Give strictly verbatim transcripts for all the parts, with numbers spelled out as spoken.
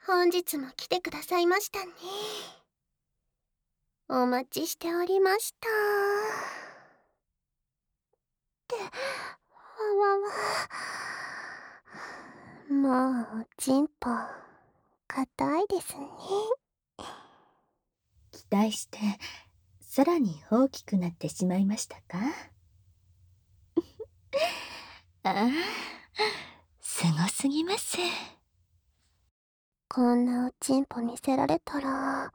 本日も来てくださいましたね。お待ちしておりました。って、わわわ。もう、チンポ、硬いですね。 期待して、さらに大きくなってしまいましたか？ああ、すごすぎます。 こんなおちんぽ見せられたら、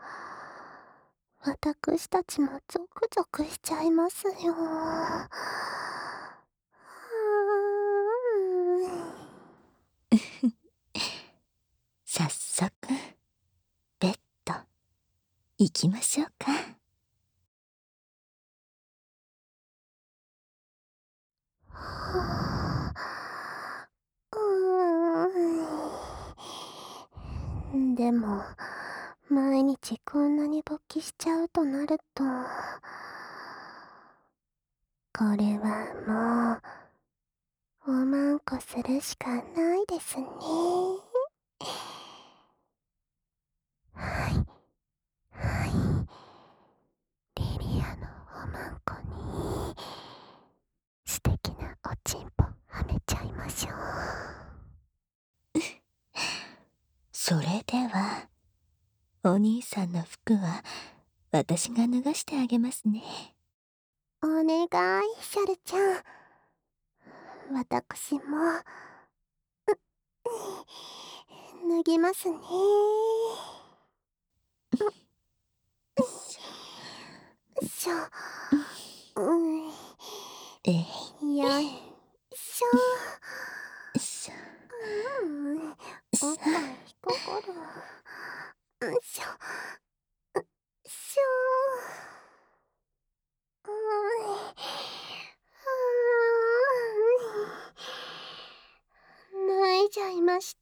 私たちもゾクゾクしちゃいますよ。 早速、ベッド、行きましょうか。 うん、でも毎日こんなに勃起しちゃうとなると、これはもうおまんこするしかないですね。はいはいリリアのおまんこに素敵なおちんぽはめちゃいましょう。 それでは、お兄さんの服は私が脱がしてあげますね。 お願い、シャルちゃん。私も、脱ぎますね。しょ、うん、 えい、 よいしょ。 しょ、 うん、おっしょ、 ぱいこころ。うんしょ、しょ。うん、脱いじゃいました。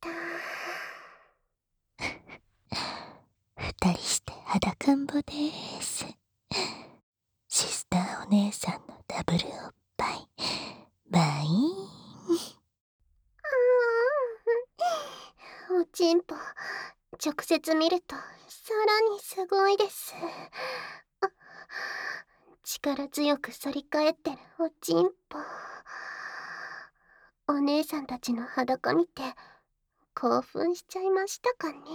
二人して裸んぼでーす。シスターお姉さんのダブルおっぱい、バイーン。 おちんぽ、直接見るとさらにすごいです。力強く反り返ってるおちんぽ。お姉さんたちの裸見て興奮しちゃいましたかね。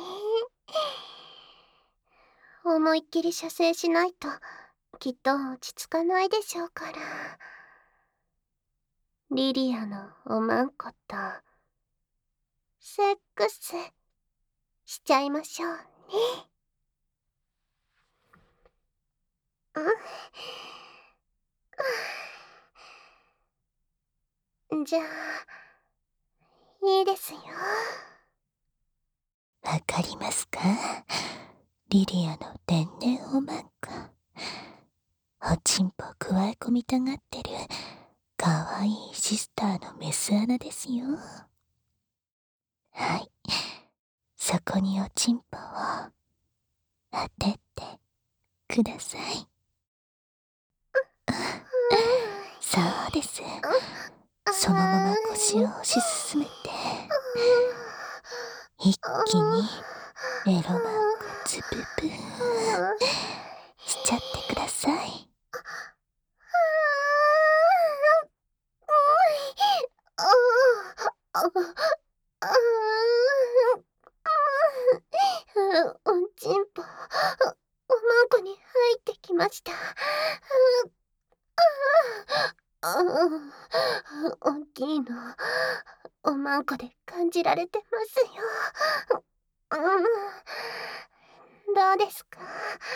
思いっきり射精しないときっと落ち着かないでしょうから。リリアのおまんことセックスしちゃいましょうね。うん、じゃあいいですよ。 わかりますか？リリアの天然おまんこ。おちんぽくわえ込みたがってるかわいいシスターのメス穴ですよ。はい。そこにおちんぽを当ててください。そうです。そのまま腰を押し進めて、一気にエロマンコズブブーしちゃってください。 おちんぽ、おまんこに入ってきました。大きいのおまんこで感じられてますよ。どうですか、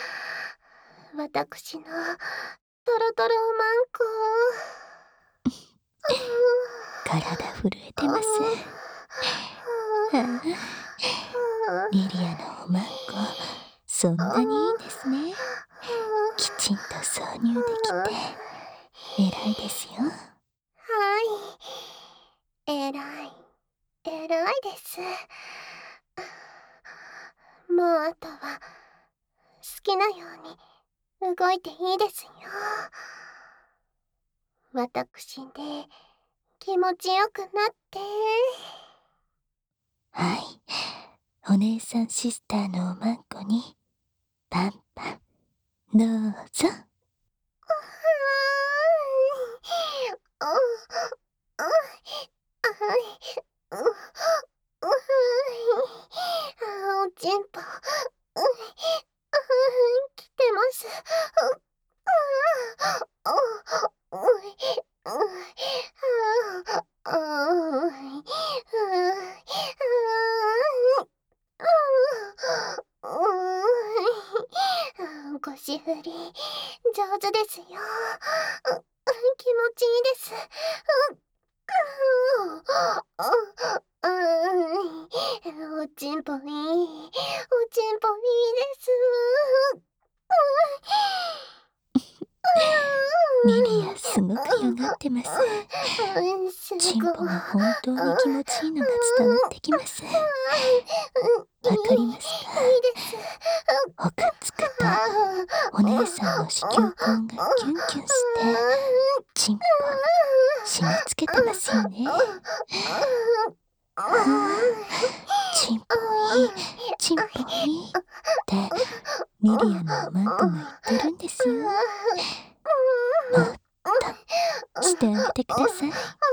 私のトロトロおまんこ。 体震えてます。はあ、リリアのおまんこ、そんなにいいんですね。きちんと挿入できて、偉いですよ。 はい、えらい、えらいです。もうあとは好きなように動いていいですよ。私で気持ちよくなって。 はい。 お姉さんシスターのおまんこにパンパンどうぞ。 おちんぽ、来てます。腰振り上手ですよ。気持ちいいです。おちんぽいい、おちんぽいいです。 リリアすごくよがってます。チンポが本当に気持ちいいのが伝わってきます。わかりますか？ほくっつくとお姉さんの子宮根がキュンキュンしてチンポ締め付けてますよね。はあ、チンポいい、チンポいいってリリアのおまんこが言ってるんですよ。もっとしてあげてください。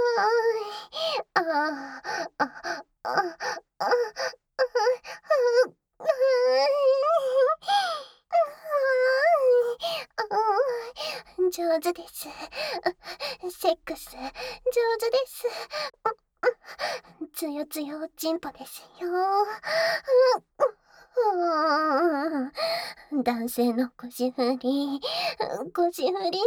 上手です。セックス上手です。つよつよおちんぽですよ。男性の腰振り、腰振りすごいです。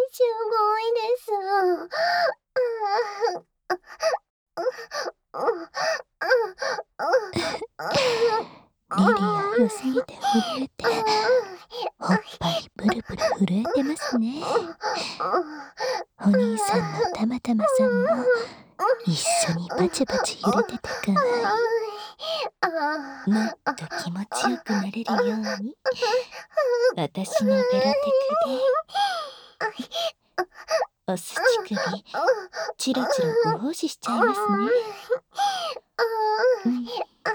リリア良すぎて震えて、おっぱいブルブル震えてますね。お兄さんのたまたまさんも一緒にバチバチ揺れててかわいい。もっと気持ちよくなれるように私のベロテクでおすち首チロチロご奉仕しちゃいますね。うん、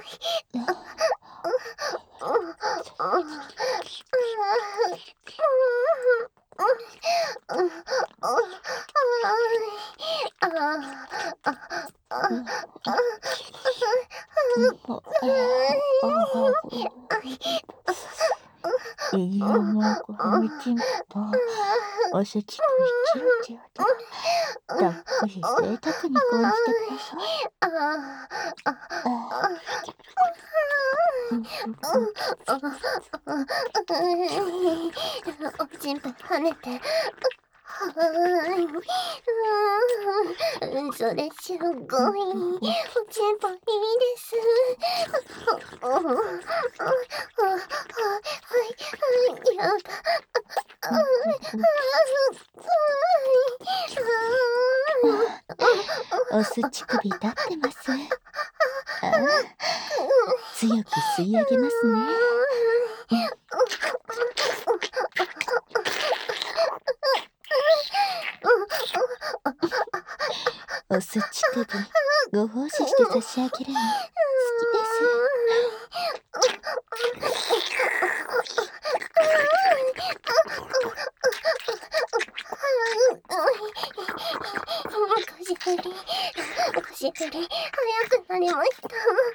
いやもうこのチンポおせちと一応ちをとたっぷり贅沢にこうしてください。 おちんぽ跳ねて。それすごい。おちんぽいいです。やだ。 おすち首立ってます。ああ、強く吸い上げますね。おすち首ご奉仕して差し上げるの好きです。 腰振り、腰振り、早くなりました。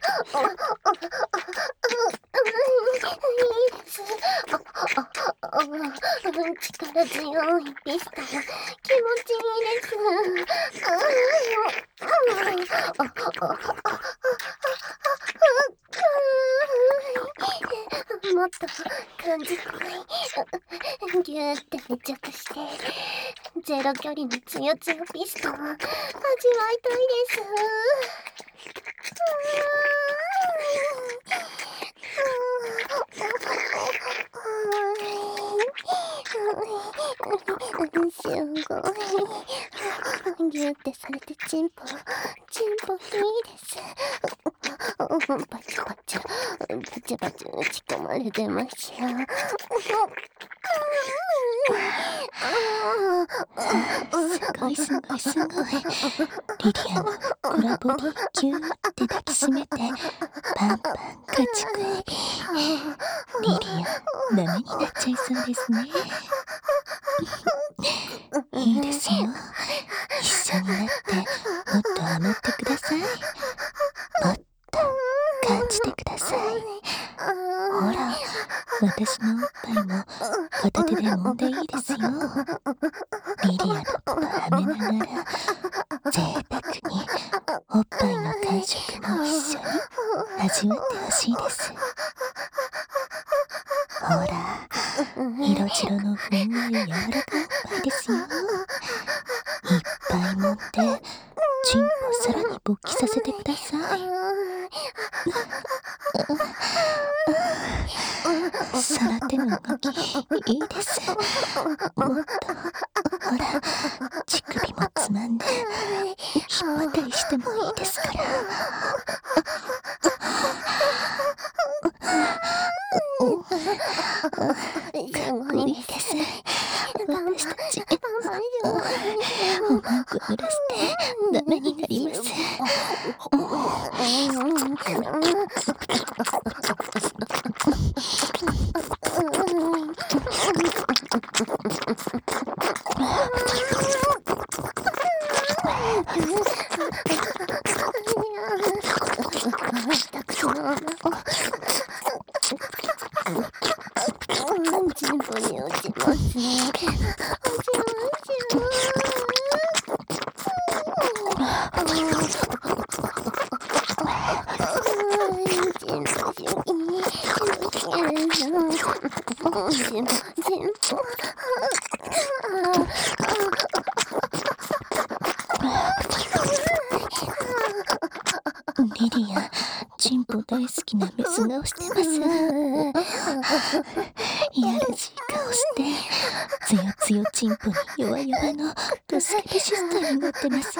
いいです。力強いピスタ、気持ちいいです。もっと感じたい。ぎゅーって密着して、ゼロ距離のつよつよピストを味わいたいです。すごい。ギューってされてチンポ、チンポいいです。パチパチ、パチパチ打ち込まれてますよ。 すごいすごいすごい。リリアのコラボディキューって抱きしめてパンパン家畜エビ、リリア、ダメになっちゃいそうですね。いいですよ。一緒になってもっと甘ってください。もっと感じてください。ほら、私のおっぱいも片手で揉んでいいですよ。リリアのこと舐めながら贅沢におっぱいの感触も一緒に味わってほしいです。ほら、色白のふんわり柔らかいおっぱいですよ。いっぱい揉んでチンポをさらに勃起させてください。その手の動きいいです。もっと、ほら、乳首もつまんで引っ張ったりしてもいいですから。かっこいいですね。私たちおまんこ濡らしてダメになります。 チンポに落ちます。落ちリリア、チンポ大好きなメス顔してます。いやらしい顔して、つよつよチンポに弱々のドスケベシスターになってますよ。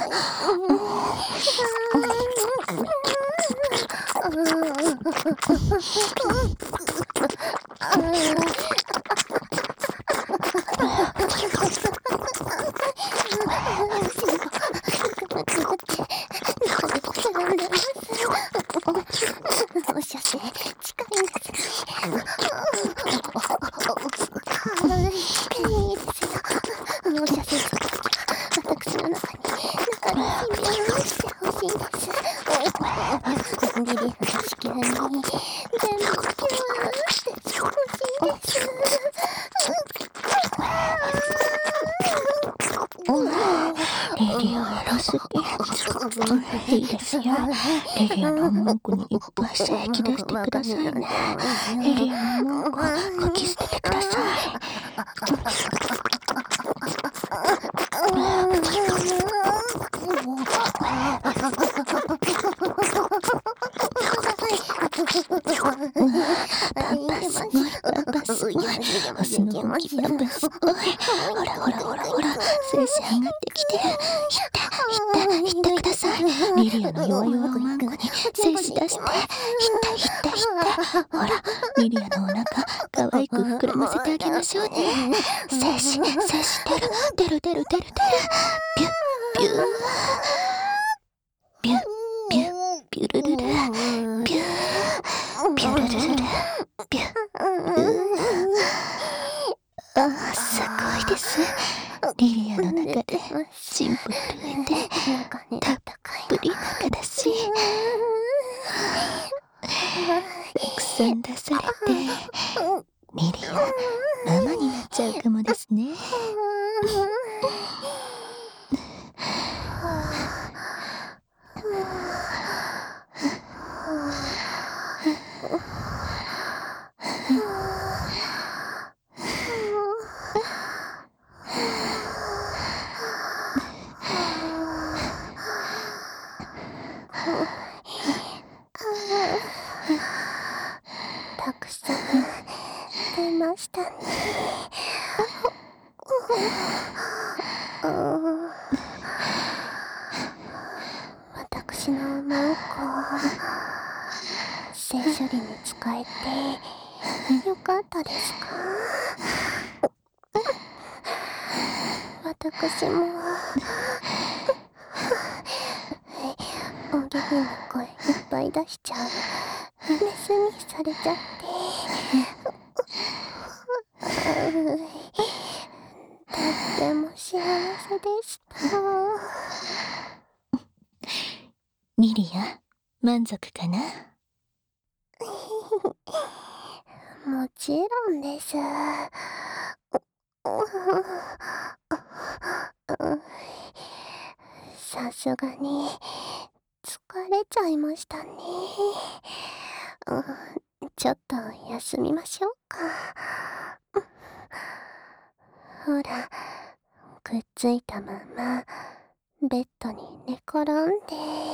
お射精近いんです。いいですよ。お射精するときは私の中に中に秘めしてほしいんです。リリアの子宮に全部キューってしてほしいんです。 リリアはエロすぎ。いいですよ。リリアのおもんこにいっぱい精液出してくださいね。リリアのおもんこかき捨ててください。パンパすごい、パンパすごい。オスの本気パンパすごい。ほらほらほらほら、精子上がってきてる。ひったひったひってください。リリアの弱々おまんこに精子出して。ひったひったひった。ほら、リリアのお腹可愛く膨らませてあげましょうね。精子精子出る出る出る出る出る。ピュッピューピュッピュッピュルルルピューピュルルルルピュッ。ああ、すごいです。リリアの中でチンポ震えてたっぷり中だし、たくさん出されてリリアママになっちゃうかもですね。 たくさん出ましたね。私のおまんこ性処理に使えてよかったですか？私もお下品な声いっぱい出しちゃうメスにされちゃってううとっても幸せでした。 リリア、満足かな？ もちろんです。さすがに疲れちゃいましたね。ちょっと休みましょうか。ほら、くっついたままベッドに寝転んで。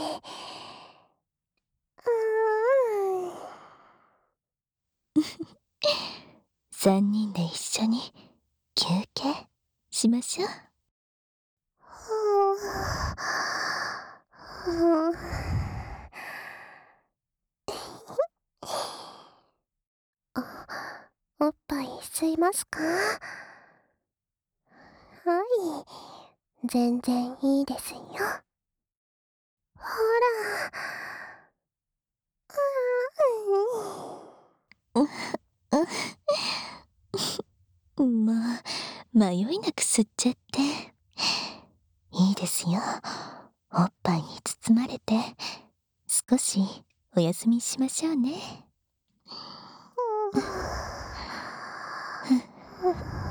うーん。 三人で一緒に休憩しましょう。 はあ、おっぱい吸いますか？はい、全然いいですよ。ほら。 もう、迷いなく吸っちゃって。いいですよ。おっぱいに包まれて、少しお休みしましょうね。